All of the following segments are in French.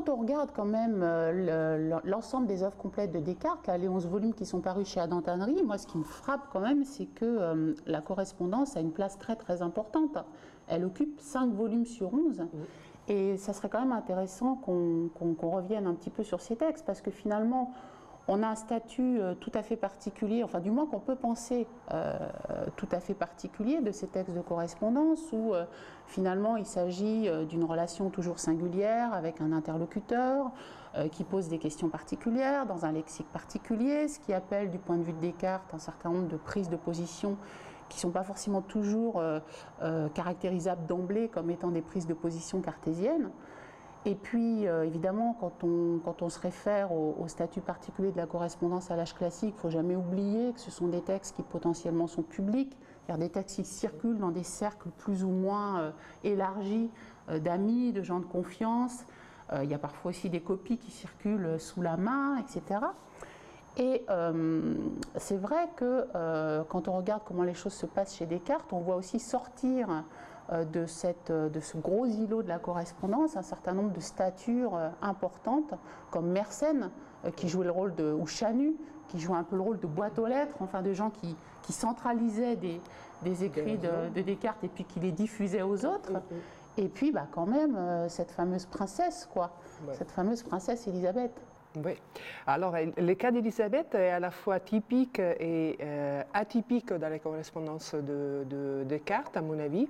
quand on regarde quand même l'ensemble des œuvres complètes de Descartes, là, les 11 volumes qui sont parus chez Adam Tannery, moi ce qui me frappe quand même, c'est que la correspondance a une place très très importante. Elle occupe 5 volumes sur 11. Et ça serait quand même intéressant qu'on revienne un petit peu sur ces textes, parce que finalement, on a un statut tout à fait particulier, enfin du moins qu'on peut penser tout à fait particulier de ces textes de correspondance où finalement il s'agit d'une relation toujours singulière avec un interlocuteur qui pose des questions particulières dans un lexique particulier, ce qui appelle du point de vue de Descartes un certain nombre de prises de position qui ne sont pas forcément toujours caractérisables d'emblée comme étant des prises de position cartésiennes. Et puis, évidemment, quand on se réfère au statut particulier de la correspondance à l'âge classique, il ne faut jamais oublier que ce sont des textes qui potentiellement sont publics, c'est-à-dire des textes qui circulent dans des cercles plus ou moins élargis d'amis, de gens de confiance. Il y a parfois aussi des copies qui circulent sous la main, etc. Et c'est vrai que quand on regarde comment les choses se passent chez Descartes, on voit aussi sortir de ce gros îlot de la correspondance un certain nombre de statures importantes, comme Mersenne, qui jouait le rôle de, ou Chanu, qui jouait un peu le rôle de boîte aux lettres, enfin de gens qui centralisaient des écrits de Descartes et puis qui les diffusaient aux autres. Et puis quand même, cette fameuse princesse, cette fameuse princesse Élisabeth. Oui. Alors, le cas d'Élisabeth est à la fois typique et atypique dans les correspondances de Descartes, à mon avis,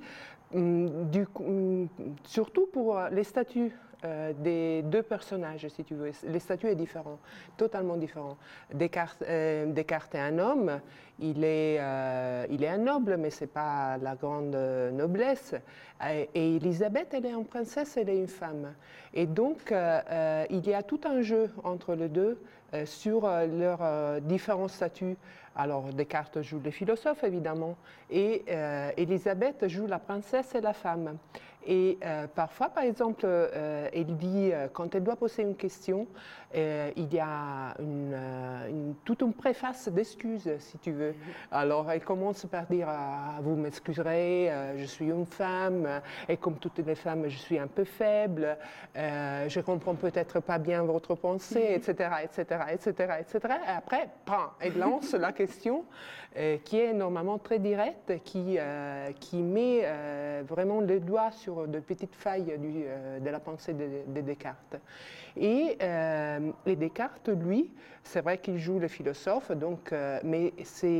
surtout pour les statuts des deux personnages, si tu veux. Les statuts est différent, totalement différent. Descartes est un homme, il est un noble, mais c'est pas la grande noblesse. Et Élisabeth, elle est une princesse, elle est une femme. Et donc, il y a tout un jeu entre les deux sur leurs différents statuts. Alors, Descartes joue le philosophe, évidemment, et Élisabeth joue la princesse et la femme. Et parfois, par exemple, elle dit, quand elle doit poser une question, il y a toute une préface d'excuses, si tu veux. Alors, elle commence par dire, vous m'excuserez, je suis une femme, et comme toutes les femmes, je suis un peu faible, je comprends peut-être pas bien votre pensée, etc., etc., etc., etc. Et après, elle lance la question qui est normalement très directe, qui met vraiment le doigt sur de petites failles de la pensée de Descartes. Et Descartes, lui, c'est vrai qu'il joue le philosophe, mais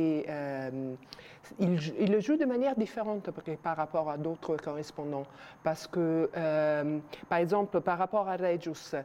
il le joue de manière différente par rapport à d'autres correspondants. Parce que, par exemple, par rapport à Regius,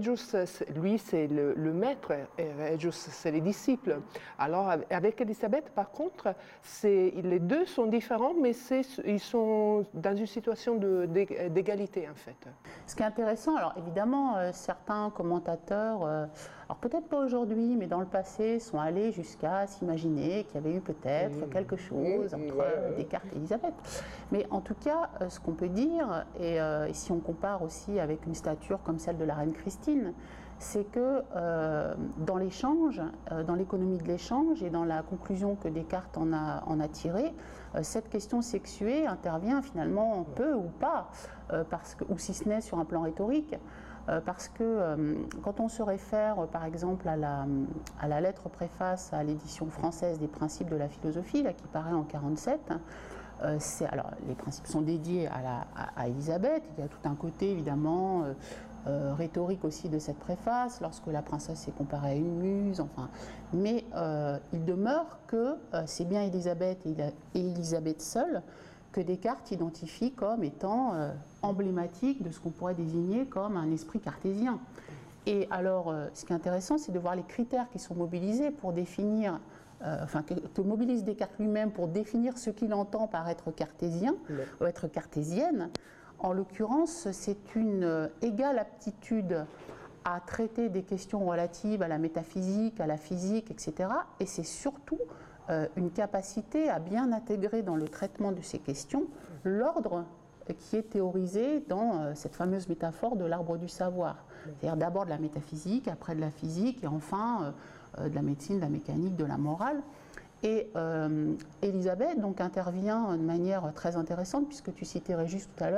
lui, c'est le maître, et Regius, c'est les disciples. Alors, avec Élisabeth, par contre, les deux sont différents, mais ils sont dans une situation d'égalité, en fait. Ce qui est intéressant, alors évidemment, certains commentateurs, alors peut-être pas aujourd'hui, mais dans le passé, sont allés jusqu'à s'imaginer qu'il y avait eu peut-être quelque chose entre Descartes et Élisabeth. Mais en tout cas, ce qu'on peut dire, et si on compare aussi avec une stature comme celle de la reine Christine, c'est que dans l'échange, dans l'économie de l'échange et dans la conclusion que Descartes en a tirée, cette question sexuée intervient finalement peu ou pas, ou si ce n'est sur un plan rhétorique, parce que quand on se réfère par exemple à la lettre préface à l'édition française des Principes de la philosophie, là, qui paraît en 1947, alors, les principes sont dédiés à Élisabeth. Il y a tout un côté évidemment rhétorique aussi de cette préface, lorsque la princesse est comparée à une muse, mais il demeure que c'est bien Élisabeth et Élisabeth seule que Descartes identifie comme étant emblématique de ce qu'on pourrait désigner comme un esprit cartésien. Et alors, ce qui est intéressant, c'est de voir les critères qui sont mobilisés pour définir, que mobilise Descartes lui-même pour définir ce qu'il entend par être cartésien, ou être cartésienne. En l'occurrence, c'est une égale aptitude à traiter des questions relatives à la métaphysique, à la physique, etc. Et c'est surtout une capacité à bien intégrer dans le traitement de ces questions l'ordre qui est théorisé dans cette fameuse métaphore de l'arbre du savoir. C'est-à-dire d'abord de la métaphysique, après de la physique, et enfin de la médecine, de la mécanique, de la morale. Et Élisabeth donc intervient de manière très intéressante, puisque tu citais Régis tout à l'heure,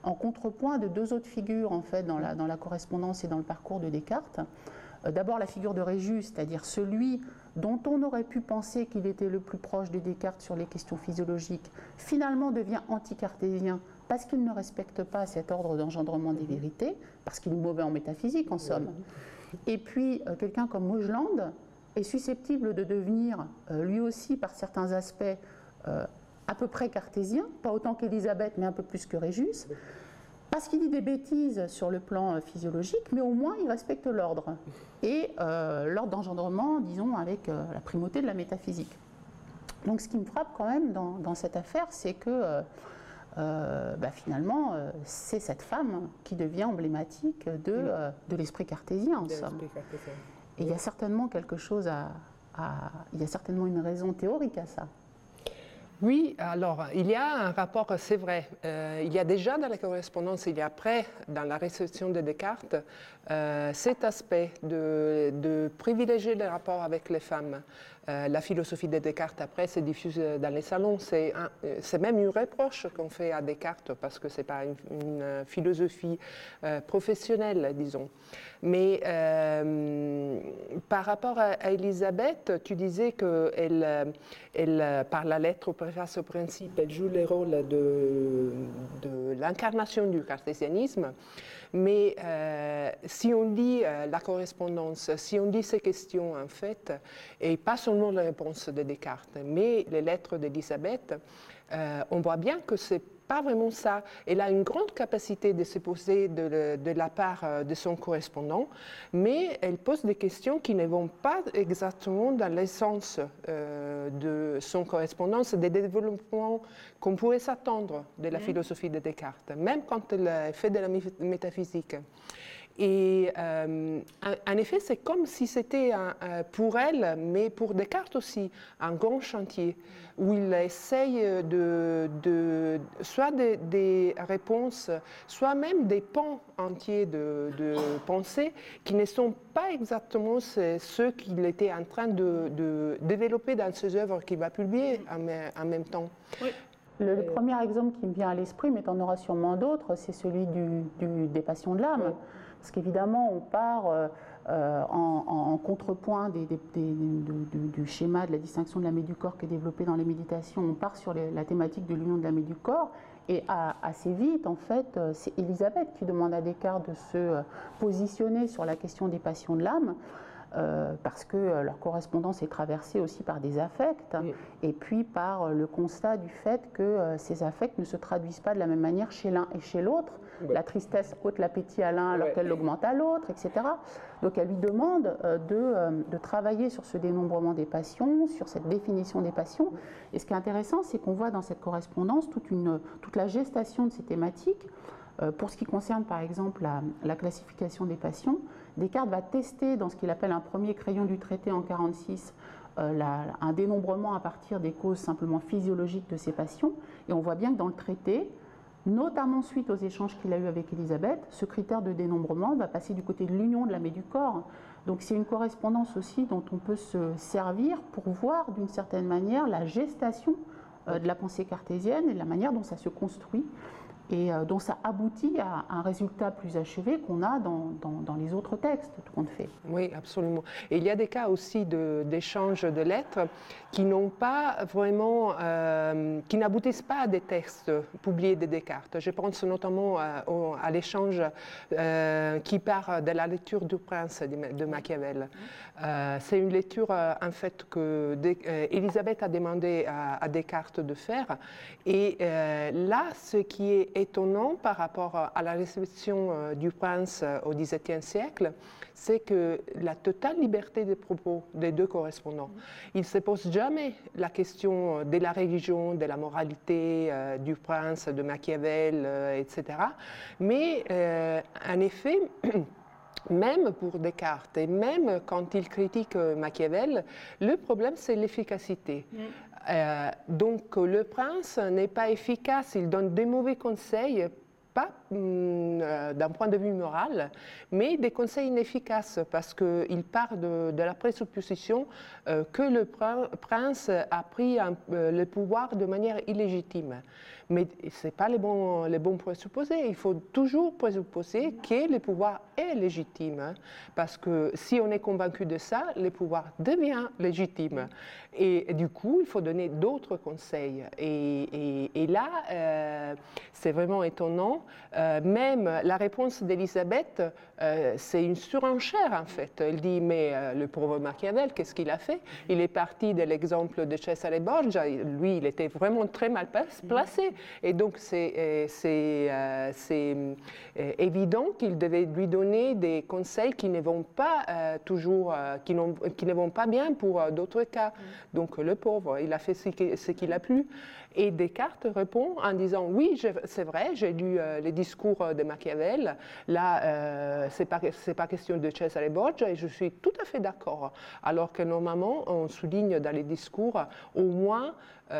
en contrepoint de deux autres figures en fait dans la correspondance et dans le parcours de Descartes. D'abord la figure de Régis, c'est-à-dire celui dont on aurait pu penser qu'il était le plus proche de Descartes sur les questions physiologiques, finalement devient anti-cartésien parce qu'il ne respecte pas cet ordre d'engendrement des vérités, parce qu'il est mauvais en métaphysique en somme. Et puis quelqu'un comme Maugeland est susceptible de devenir lui aussi par certains aspects à peu près cartésien, pas autant qu'Élisabeth mais un peu plus que Régis, parce qu'il dit des bêtises sur le plan physiologique, mais au moins il respecte l'ordre. Et l'ordre d'engendrement, disons, avec la primauté de la métaphysique. Donc ce qui me frappe quand même dans cette affaire, c'est que finalement, c'est cette femme qui devient emblématique de l'esprit cartésien, en somme. Et il y a certainement quelque chose il y a certainement une raison théorique à ça. Oui, alors il y a un rapport, c'est vrai, il y a déjà dans la correspondance, il y a après, dans la réception de Descartes, cet aspect de privilégier les rapports avec les femmes. La philosophie de Descartes, après, se diffuse dans les salons. C'est même un reproche qu'on fait à Descartes, parce que ce n'est pas une philosophie professionnelle, disons. Mais par rapport à Élisabeth, tu disais qu'elle, par la lettre au préface au principe, elle joue le rôle de l'incarnation du cartésianisme. Mais si on lit la correspondance, si on lit ces questions, en fait, et pas seulement les réponses de Descartes, mais les lettres d'Élisabeth, on voit bien que c'est pas vraiment ça. Elle a une grande capacité de se poser de la part de son correspondant, mais elle pose des questions qui ne vont pas exactement dans l'essence de son correspondant, des développements qu'on pourrait s'attendre de la philosophie de Descartes, même quand elle fait de la métaphysique. Et en effet, c'est comme si c'était pour elle, mais pour Descartes aussi, un grand chantier où il essaye soit des réponses, soit même des pans entiers de pensée qui ne sont pas exactement ceux qu'il était en train de développer dans ses œuvres qu'il va publier en même temps. Oui. Le premier exemple qui me vient à l'esprit, mais tu en auras sûrement d'autres, c'est celui des passions de l'âme. Oui. Parce qu'évidemment, on part en contrepoint du schéma de la distinction de l'âme et du corps qui est développé dans les méditations. On part sur la thématique de l'union de l'âme et du corps. Et assez vite, en fait, c'est Élisabeth qui demande à Descartes de se positionner sur la question des passions de l'âme. Parce que leur correspondance est traversée aussi par des affects, et puis par le constat du fait que ces affects ne se traduisent pas de la même manière chez l'un et chez l'autre. La tristesse ôte l'appétit à l'un alors qu'elle l'augmente à l'autre, etc. Donc elle lui demande de travailler sur ce dénombrement des passions, sur cette définition des passions. Et ce qui est intéressant, c'est qu'on voit dans cette correspondance toute la gestation de ces thématiques. Pour ce qui concerne par exemple la classification des passions, Descartes va tester dans ce qu'il appelle un premier crayon du traité en 1946 un dénombrement à partir des causes simplement physiologiques de ces passions. Et on voit bien que dans le traité, notamment suite aux échanges qu'il a eus avec Élisabeth, ce critère de dénombrement va passer du côté de l'union de l'âme et du corps. Donc c'est une correspondance aussi dont on peut se servir pour voir d'une certaine manière la gestation de la pensée cartésienne et la manière dont ça se construit. Et dont ça aboutit à un résultat plus achevé qu'on a dans les autres textes qu'on fait. Oui, absolument. Et il y a des cas aussi d'échanges de lettres qui n'ont pas vraiment, qui n'aboutissent pas à des textes publiés de Descartes. Je pense notamment à l'échange qui part de la lecture du Prince de Machiavel. C'est une lecture en fait que Élisabeth a demandé à Descartes de faire. Et là, ce qui est étonnant par rapport à la réception du Prince au XVIIe siècle, c'est que la totale liberté des propos des deux correspondants. Ils ne se posent jamais la question de la religion, de la moralité du Prince, de Machiavel, etc. Mais en effet, même pour Descartes, et même quand il critique Machiavel, le problème c'est l'efficacité. Donc le prince n'est pas efficace, il donne des mauvais conseils pas d'un point de vue moral, mais des conseils inefficaces parce qu'il part de la présupposition que le prince a pris le pouvoir de manière illégitime. Mais ce n'est pas les bons présupposés. Il faut toujours présupposer que le pouvoir est légitime. Hein, parce que si on est convaincu de ça, le pouvoir devient légitime. Et du coup, il faut donner d'autres conseils. Et là, c'est vraiment étonnant. Même la réponse d'Élisabeth, c'est une surenchère en fait. Elle dit, mais le pauvre Machiavel, qu'est-ce qu'il a fait? Il est parti de l'exemple de Cesare Borgia. Lui, il était vraiment très mal placé. Et donc, c'est évident qu'il devait lui donner des conseils qui ne vont pas toujours, qui ne vont pas bien pour d'autres cas. Donc, le pauvre, il a fait ce qu'il a pu. Et Descartes répond en disant, oui, c'est vrai, j'ai lu les discours de Machiavel. Là, c'est pas question de Cesare Borgia et je suis tout à fait d'accord. Alors que normalement, on souligne dans les discours au moins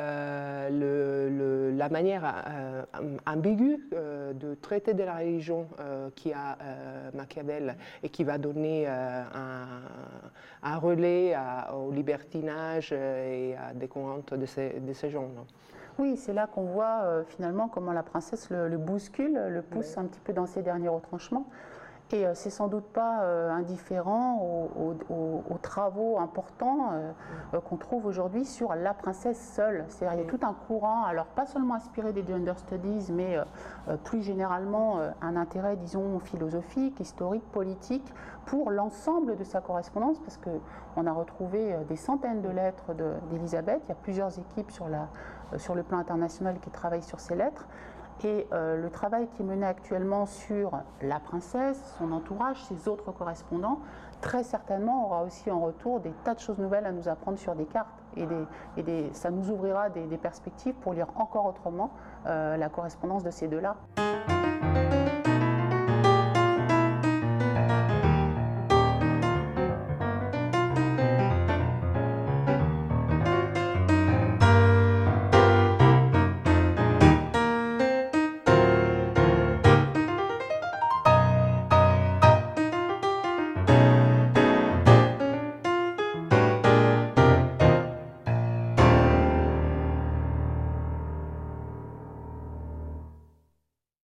la manière ambiguë de traiter de la religion qui a Machiavel et qui va donner un relais au libertinage et à des courants de ces gens. Oui, c'est là qu'on voit finalement comment la princesse le bouscule, le pousse un petit peu dans ses derniers retranchements. Et c'est sans doute pas indifférent aux travaux importants qu'on trouve aujourd'hui sur la princesse seule. C'est-à-dire il y a tout un courant, alors pas seulement inspiré des Gender Studies, mais plus généralement un intérêt, disons, philosophique, historique, politique, pour l'ensemble de sa correspondance, parce qu'on a retrouvé des centaines de lettres d'Élisabeth. Il y a plusieurs équipes sur le plan international qui travaillent sur ces lettres. Et le travail qui est mené actuellement sur la princesse, son entourage, ses autres correspondants, très certainement aura aussi en retour des tas de choses nouvelles à nous apprendre sur Descartes. Ça nous ouvrira des perspectives pour lire encore autrement la correspondance de ces deux-là.